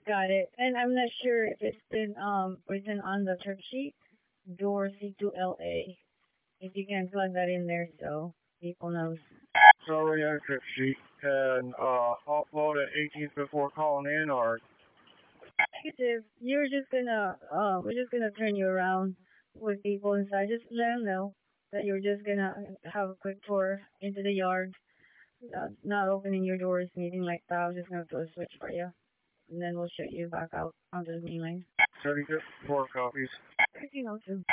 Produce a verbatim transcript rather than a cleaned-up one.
Got it. And I'm not sure if it's been um written on the term sheet, door C two L A. If you can plug that in there so people knows. It's already on a trip sheet. Can uh, upload it eighteenth before calling in, or Negative. You're just gonna uh we're just gonna turn you around with people inside. Just let them know that you're just gonna have a quick tour into the yard. Uh, not opening your doors, anything like that. I'm just gonna throw a switch for you, and then we'll shut you back out onto the main line. thirty-fifth, four copies? You know, too.